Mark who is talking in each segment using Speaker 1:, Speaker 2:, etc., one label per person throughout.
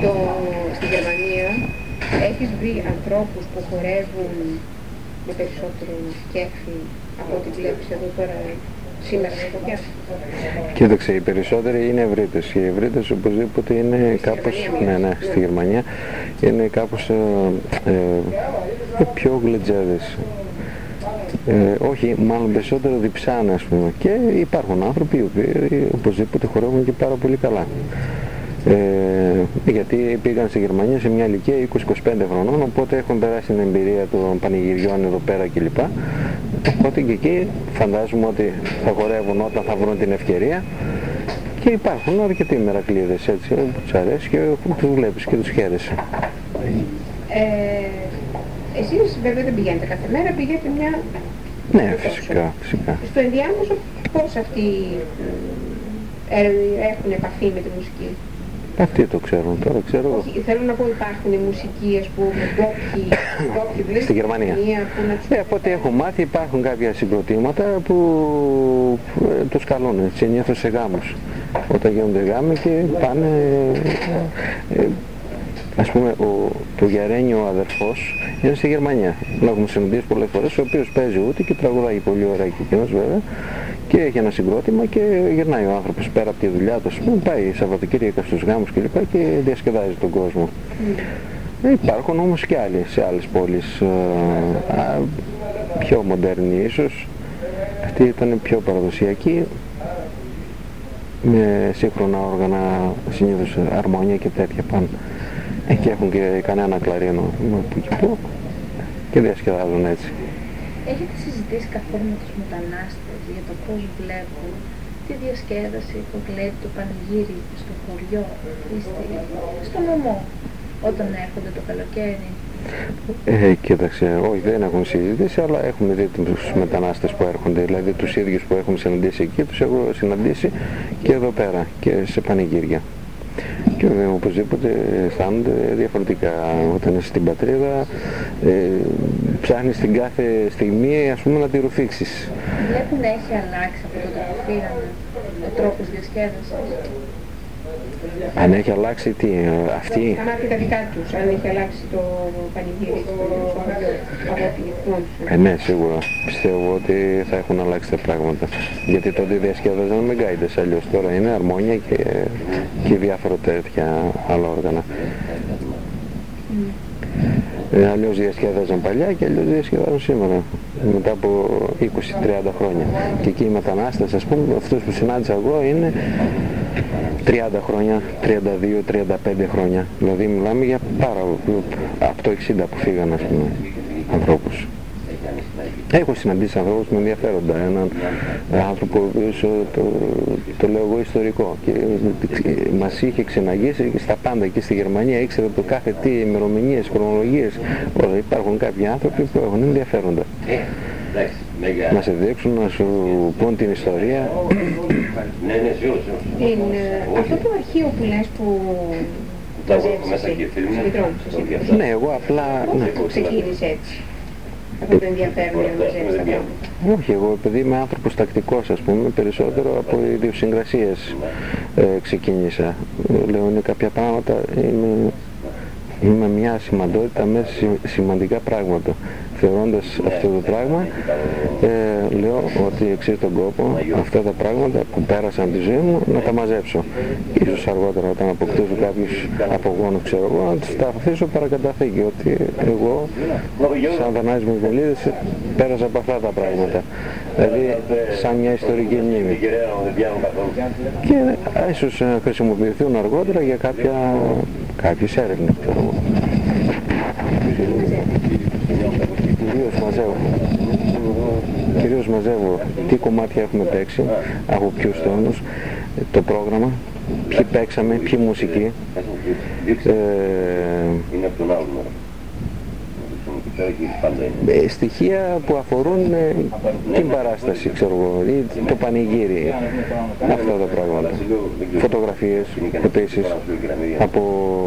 Speaker 1: στη Γερμανία έχεις βρει ανθρώπους που χορεύουν με περισσότερο κέφι από ό,τι βλέπεις εδώ τώρα σήμερα στο πια?
Speaker 2: Κοίταξε, οι περισσότεροι είναι ευρύτες. Οι ευρύτες οπωσδήποτε είναι κάπως, ναι, στη Γερμανία είναι κάπως πιο γλετζέδες. Όχι, μάλλον περισσότερο διψάνε, ας πούμε. Και υπάρχουν άνθρωποι οι οποίοι οπωσδήποτε χορεύουν και πάρα πολύ καλά. Γιατί πήγαν στη Γερμανία σε μια ηλικία 20-25 χρονών, οπότε έχουν περάσει την εμπειρία των πανηγυριών εδώ πέρα κλπ. Οπότε και εκεί φαντάζομαι ότι θα χορεύουν όταν θα βρουν την ευκαιρία. Και υπάρχουν αρκετοί μερακλείδες έτσι που τους αρέσει και τους βλέπεις και τους χαίρεσαι.
Speaker 1: Εσείς βέβαια δεν πηγαίνετε κάθε μέρα, πηγαίνετε μια...
Speaker 2: Ναι, φυσικά.
Speaker 1: Στο ενδιάμεσο πώς αυτοί έχουν επαφή με τη μουσική?
Speaker 2: Αυτοί το ξέρουν, τώρα ξέρω.
Speaker 1: Όχι, θέλω να πω, υπάρχουν μουσικοί, ας πούμε, ντόπιοι
Speaker 2: στη Γερμανία. Από ό,τι έχω μάθει υπάρχουν κάποια συγκροτήματα που τους καλούν, συνήθως σε γάμους. Όταν γίνονται γάμοι και πάνε, ας πούμε, το Γιαρένιο ο αδερφός είναι στη Γερμανία. Τον έχουμε συναντήσει πολλές φορές, ο οποίος παίζει ούτε και τραγουδάει πολύ ωραία και εκείνος βέβαια. Και έχει ένα συγκρότημα και γυρνάει ο άνθρωπος πέρα από τη δουλειά του, πάει Σαββατοκύριακα στους γάμους κλπ. Και διασκεδάζει τον κόσμο. Υπάρχουν όμως και άλλοι σε άλλες πόλεις, πιο μοντέρνοι ίσως. Αυτοί ήταν πιο παραδοσιακοί, με σύγχρονα όργανα, συνήθως αρμόνια και τέτοια πάνω. Και έχουν και κανένα κλαρίνο που εκεί που και διασκεδάζουν έτσι.
Speaker 3: Έχετε συζητήσει καθόλου με τους μετανάστες για το πώς βλέπουν τη διασκέδαση, το γλέντι, το πανηγύρι στο χωριό ή στο νομό όταν έρχονται το καλοκαίρι?
Speaker 2: Κοίταξε, όχι, δεν έχουν συζητήσει, αλλά έχουμε δει τους μετανάστες που έρχονται, δηλαδή τους ίδιους που έχουμε συναντήσει εκεί, τους έχω συναντήσει και εδώ πέρα και σε πανηγύρια. Και οπωσδήποτε αισθάνονται διαφορετικά όταν είσαι στην πατρίδα, ψάχνεις την κάθε στιγμή, ας πούμε, να τη ρουφήξεις.
Speaker 3: Βλέπουν να έχει αλλάξει από τότε που φύγανε ο τρόπος διασκέδασης?
Speaker 2: Αν έχει αλλάξει τι, αυτή?
Speaker 1: Αν έρθει τα δικά τους, αν έχει αλλάξει το πανηγύρι στο χωριό από ό,τι θυμόντουσαν.
Speaker 2: Ναι, σίγουρα. Πιστεύω ότι θα έχουν αλλάξει τα πράγματα. Γιατί τότε διασκέδαζαν με γκάιντες, αλλιώς τώρα είναι αρμόνια και διάφορα τέτοια άλλα όργανα. Αλλιώς διασκέδαζαν παλιά και αλλιώς διασκέδαζαν σήμερα, μετά από 20-30 χρόνια. Και εκεί οι μετανάστες, ας πούμε, αυτούς που συνάντησα εγώ είναι 30 χρόνια, 32-35 χρόνια. Δηλαδή μιλάμε για από το 60 που φύγαν, ας πούμε, ανθρώπους. Έχω συναντήσει ανθρώπους με ενδιαφέροντα, έναν άνθρωπο το λέω εγώ ιστορικό και μας είχε ξεναγήσει στα πάντα και στη Γερμανία, ήξερε το κάθε τι, ημερομηνίες, χρονολογίες, όλα. Υπάρχουν κάποιοι άνθρωποι που έχουν ενδιαφέροντα. Να σε δείξουν, να σου πούν την ιστορία.
Speaker 1: Αυτό το αρχείο που λες που μαζεύεις,
Speaker 2: ναι, εγώ απλά...
Speaker 1: Που ξεκίνησε έτσι, από το ενδιαφέρον να μαζεύεις τα πράγματα?
Speaker 2: Όχι, εγώ επειδή είμαι άνθρωπος τακτικός, ας πούμε, περισσότερο από ιδιοσυγκρασίες ξεκίνησα. Λέω, είναι κάποια πράγματα, είμαι μια σημαντότητα με σημαντικά πράγματα. Θεωρώντας αυτό το πράγμα, λέω ότι αξίζει τον κόπο αυτά τα πράγματα που πέρασαν τη ζωή μου να τα μαζέψω. Ίσως αργότερα όταν αποκτήσω κάποιους απογόνους, ξέρω εγώ, να τους τα αφήσω παρακαταθήκη, ότι εγώ σαν Δανάης Μιχαλίδης πέρασα από αυτά τα πράγματα. Δηλαδή σαν μια ιστορική μνήμη. Και ίσως χρησιμοποιηθούν αργότερα για κάποιες έρευνες. Κυρίως μαζεύω τι κομμάτια έχουμε παίξει, από ποιους τόνους, το πρόγραμμα, ποιοι παίξαμε, ποιοι μουσικοί. Στοιχεία που αφορούν την παράσταση, ξέρω εγώ, ή το πανηγύρι, αυτά τα πράγματα. Φωτογραφίες επίσης από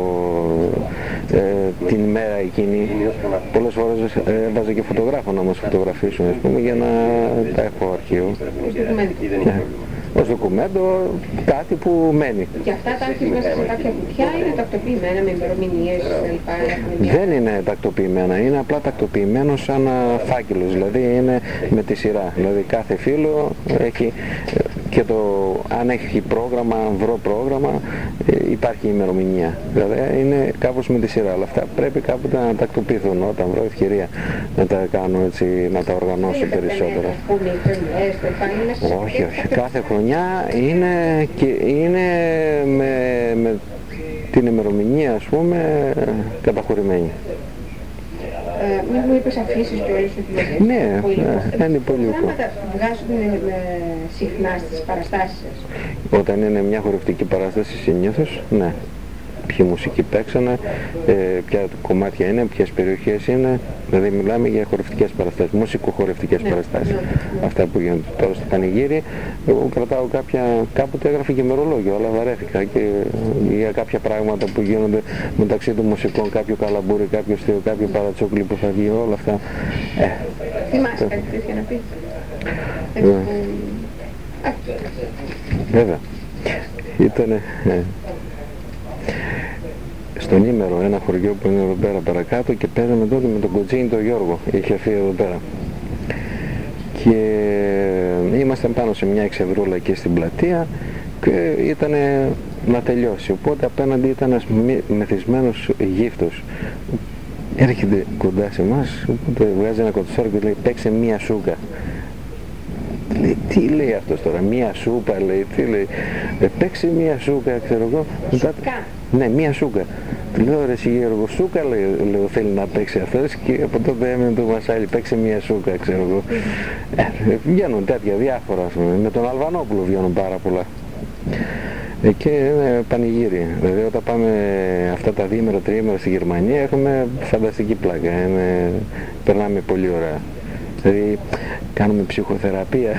Speaker 2: την ημέρα εκείνη. Πολλές φορές έβαζα και φωτογράφο να μας φωτογραφίσουν, ας πούμε, για να τα έχω αρχείο. ως δοκουμέντο κάτι που μένει.
Speaker 1: Και αυτά τα έχεις μέσα σε κάποια κουτιά, είναι τακτοποιημένα με ημερομηνίες κλπ.
Speaker 2: Δεν είναι τακτοποιημένα, είναι απλά τακτοποιημένο σαν φάκελος, δηλαδή είναι με τη σειρά. Δηλαδή κάθε φύλλο έχει και το, αν έχει πρόγραμμα, αν βρω πρόγραμμα, υπάρχει ημερομηνία. Δηλαδή είναι κάπως με τη σειρά, αλλά αυτά πρέπει κάποτε να τακτοποιηθούν όταν βρω ευκαιρία να τα κάνω έτσι, να τα οργανώσω περισσότερο. Όχι, όχι. Κάθε χρονιά είναι με την ημερομηνία, ας πούμε, καταχωρημένη.
Speaker 1: Μην μου είπες αφήσεις και όλες τις επιλογές.
Speaker 2: Ναι, είναι πολύ
Speaker 1: Τα πράγματα βγάζουν συχνά στις παραστάσεις σας.
Speaker 2: Όταν είναι μια χορευτική παράσταση συνήθως, ναι. Ποιοι μουσικοί παίξανε, ποια κομμάτια είναι, ποιες περιοχές είναι. Δηλαδή μιλάμε για χορευτικές παραστάσεις, μουσικοχορευτικές παραστάσεις. Αυτά που γίνονται τώρα στο πανηγύρι, εγώ κρατάω κάποτε έγραφε και ημερολόγιο, αλλά βαρέθηκα και για κάποια πράγματα που γίνονται μεταξύ των μουσικών, κάποιο καλαμπούρι, κάποιο αστείο, κάποιο παρατσόκλι που θα βγει, όλα αυτά.
Speaker 1: Θυμάσαι κάτι τέτοιο να πεις?
Speaker 2: Βέβαια. Ήτανε στον Ήμερο, ένα χωριό που είναι εδώ πέρα παρακάτω, και παίζαμε τότε με τον Κοτσίνη τον Γιώργο, είχε έρθει εδώ πέρα. Και ήμασταν πάνω σε μια εξευρούλα εκεί στην πλατεία και ήταν να τελειώσει. Οπότε απέναντι ήταν ένας μεθυσμένος γύφτος. Έρχεται κοντά σε εμάς, οπότε βγάζει ένα κοτσόρο και λέει παίξε μία σούκα. Λέει, τι λέει αυτός τώρα, μία σούπα λέει, τι λέει, παίξε μία σούκα, ξέρω εγώ. Ναι, μία σούκα. Του λέω ρε εσύ Γιώργο, σούκα λέω θέλει να παίξει αυτός, και από τότε έμεινε το Μασάλι, παίξε μία σούκα, ξέρω εγώ. Βγαίνουν τέτοια διάφορα, ας πούμε. Με τον Αλβανόπουλο βγαίνουν πάρα πολλά. Και είναι πανηγύρι. Δηλαδή όταν πάμε αυτά τα 2-3 στη Γερμανία έχουμε φανταστική πλάκα. Περνάμε πολύ ωραία. Δηλαδή κάνουμε ψυχοθεραπεία.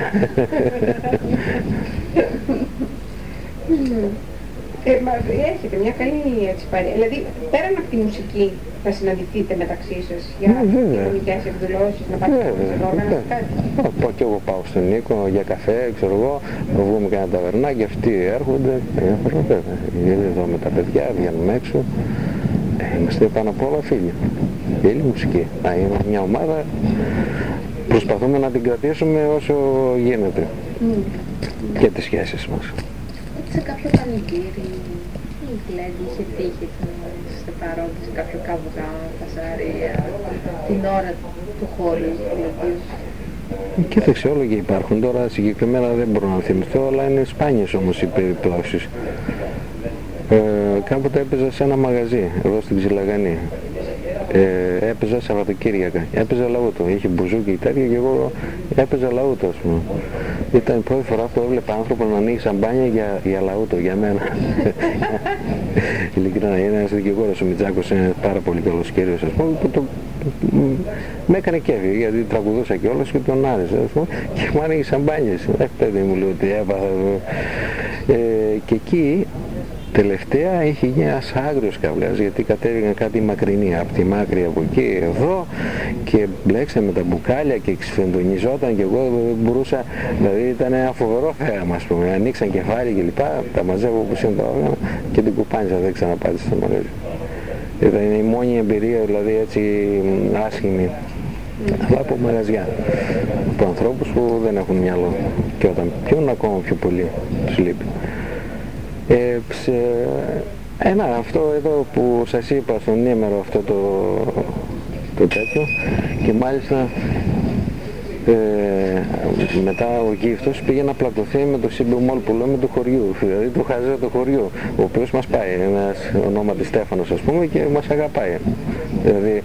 Speaker 1: Έχετε μια καλή έτσι παρέα. Δηλαδή πέραν από τη μουσική θα συναντηθείτε μεταξύ σας για κοινωνικές εκδηλώσεις, να πάτε σε όργανα, κάτι?
Speaker 2: Και εγώ πάω στον Νίκο για καφέ, ξέρω εγώ, να βγούμε κανένα ταβερνάκι, αυτοί έρχονται, εδώ με τα παιδιά, βγαίνουμε έξω. Είμαστε πάνω απ' όλα φίλοι. Η μουσική. Είναι μια ομάδα, προσπαθούμε να την κρατήσουμε όσο γίνεται. Και τις σχέσεις μας.
Speaker 3: Σε κάποιο πανηγύρι ή γλέντι, είχε τύχει να είστε παρόντες σε κάποιο καβγά, φασαρία, την ώρα του χώρου δηλαδή?
Speaker 2: Κοίταξε, όλο και υπάρχουν. Τώρα συγκεκριμένα δεν μπορώ να θυμηθώ, αλλά είναι σπάνιες όμως οι περιπτώσεις. Κάποτε έπαιζα σε ένα μαγαζί εδώ στην Ξυλαγανή. Έπαιζα Σαββατοκύριακα, έπαιζα λαούτο, είχε μπουζούκι και τέτοια και εγώ έπαιζα λαούτο, ας πούμε. Ήταν η πρώτη φορά που έβλεπα άνθρωπο να ανοίγει σαμπάνια για λαούτο, για μένα. Ειλικρινά, είναι ένας δικηγόρος ο Μητσάκος, είναι πάρα πολύ καλός κύριος, ας πούμε, που με έκανε κέφι, γιατί τραγουδούσα κιόλας και τον άρεσε, ας πούμε, και μου άνοιγε σαμπάνιες. Παιδί μου λέω ότι έπαθα. Και εκεί τελευταία είχε γίνει ένας άγριος καβλιάς, γιατί κατέβηκαν κάτι μακρινή από τη μάκρη από εκεί εδώ και μπλέξαμε με τα μπουκάλια και ξεφεντονιζόταν και εγώ δεν μπορούσα, δηλαδή ήταν ένα φοβερό θέαμα, ας πούμε, ανοίξαν κεφάλι και λοιπά, τα μαζεύω όπως είναι τα όργανα και την κουπάνισα, δεν ξαναπάτησα στο μαγαζί. Ήταν η μόνη εμπειρία, δηλαδή έτσι άσχημη, αλλά από μαγαζιά, από ανθρώπους που δεν έχουν μυαλό και όταν πιούν ακόμα πιο πολύ τους λείπει. Αυτό εδώ που σας είπα στον Ήμερο, αυτό το τέτοιο, και μάλιστα μετά ο γύφτος πήγε να πλακωθεί με το σύμπλουμόλ που λέμε του χωριού, δηλαδή του χαζέ του χωριού, ο οποίος μας πάει, ένας ονόματι Στέφανος ας πούμε, και μας αγαπάει. Δηλαδή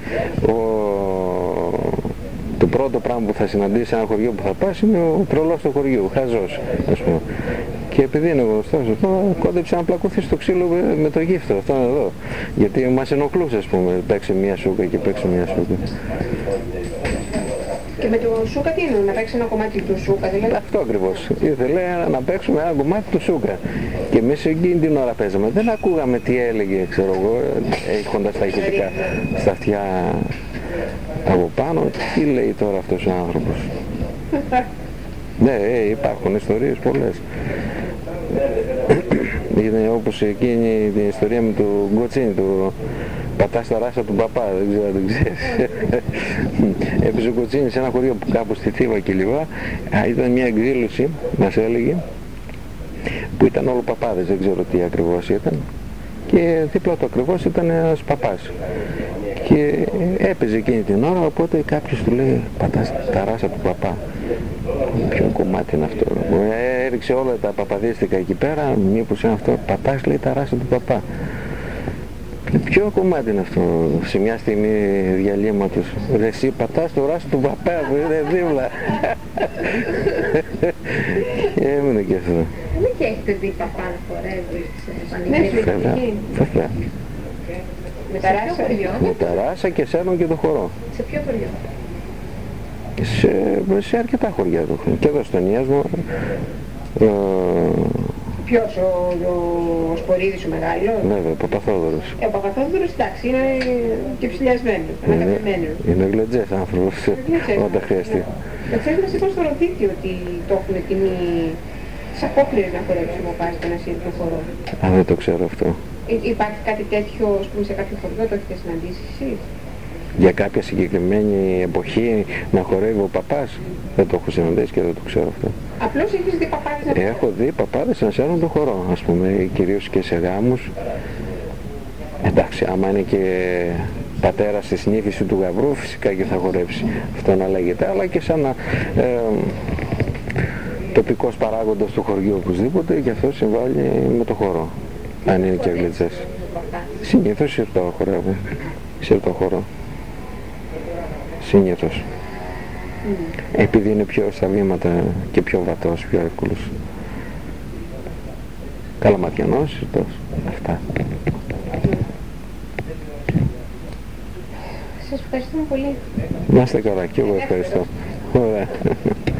Speaker 2: το πρώτο πράγμα που θα συναντήσει σε ένα χωριό που θα πας είναι ο τρολός του χωριού, χαζός, ας πούμε. Και επειδή είναι γνωστός αυτό, κόντεψε να πλακωθεί στο ξύλο με το γύφτο, αυτόν εδώ. Γιατί μας ενοχλούσε, ας πούμε, παίξει μια σούκα και παίξει μια σούκα.
Speaker 1: Και με το σούκα τι είναι, να παίξει ένα κομμάτι του σούκα, δηλαδή?
Speaker 2: Αυτό ακριβώς. Ήθελε να παίξουμε ένα κομμάτι του σούκα. Και εμείς εκείνη την ώρα παίζαμε. Δεν ακούγαμε τι έλεγε, ξέρω εγώ, έχοντας τα ηχητικά στα αυτιά από πάνω. Τι λέει τώρα αυτός ο άνθρωπος. Ναι, υπάρχουν ιστορίες πολλές. Είναι όπως εκείνη την ιστορία με του Γκοτσίνη, του πατάς τα ράσα του παπά, δεν ξέρω αν το ξέρεις. Έπαιζε ο Γκοτσίνη σε ένα χωριό που κάπου στη Θήβα και λοιπά. Ήταν μια εκδήλωση, μας έλεγε, που ήταν όλο παπάδες, δεν ξέρω τι ακριβώς ήταν. Και δίπλα του ακριβώς ήταν ένας παπάς. Και έπαιζε εκείνη την ώρα, οπότε κάποιος του λέει πατάς τα ράσα του παπά. Ποιο κομμάτι είναι αυτό? Έριξε όλα τα παπαδίστικα εκεί πέρα, μήπως είναι αυτό? Πατάς, λέει, τα ράσα του παπά. Ποιο κομμάτι είναι αυτό? Σε μια στιγμή διαλύματος, ρε εσύ πατάς το ράσο του παπά που είναι δίπλα. Και έμεινε και αυτό.
Speaker 3: Δεν και έχετε δει παπά να χορεύει σε πανηγύρια?
Speaker 2: Βέβαια. Με τα ράσα και σέρνουν και το χορό.
Speaker 3: Σε ποιο χωριό?
Speaker 2: Σε αρκετά χωριά εδώ. Και εδώ στον Ιάσμο.
Speaker 1: Ποιος, ο Σπορίδης ο μεγάλος?
Speaker 2: Βέβαια, ο Παπαθόδωρος.
Speaker 1: Ο Παπαθόδωρος, εντάξει, είναι και ψηλιασμένος, ανακατεμένος.
Speaker 2: Είναι γλεντζές άνθρωπος όταν χρειαστεί.
Speaker 1: Ξέρεις, μας είπαν στο Ροδίτιο ότι το έχουν τιμή τις απόκληρες να χορέψει ο παπάς στο ένα σύντομο χορό.
Speaker 2: Α, δεν το ξέρω αυτό.
Speaker 1: Υπάρχει κάτι τέτοιο, ας πούμε, σε κάποιο χωριό, το έχετε συναντήσει εσείς?
Speaker 2: Για κάποια συγκεκριμένη εποχή να χορεύει ο παπάς, δεν το έχω συναντήσει και δεν το ξέρω αυτό.
Speaker 1: Απλώς έχεις δει παπάδες να
Speaker 2: Έχω δει παπάδες να σέρνουν το χορό, ας πούμε, κυρίως και σε γάμους. Εντάξει, άμα είναι και πατέρας της νύφης του γαμπρού, φυσικά και θα χορέψει. Αυτό να λέγεται, αλλά και σαν τοπικός παράγοντας του χωριού οπωσδήποτε, και αυτό συμβάλλει με το χορό, αν είναι και γλεντζές. Συνήθως σιρτό χορεύουν, σιρτό χορό. Συνήθως. Επειδή είναι πιο στα βήματα και πιο βατός, πιο εύκολος. Καλαματιανός, σιρτός, αυτά.
Speaker 3: Σας ευχαριστούμε πολύ.
Speaker 2: Να είστε καλά, και εγώ ευχαριστώ. Ωραία.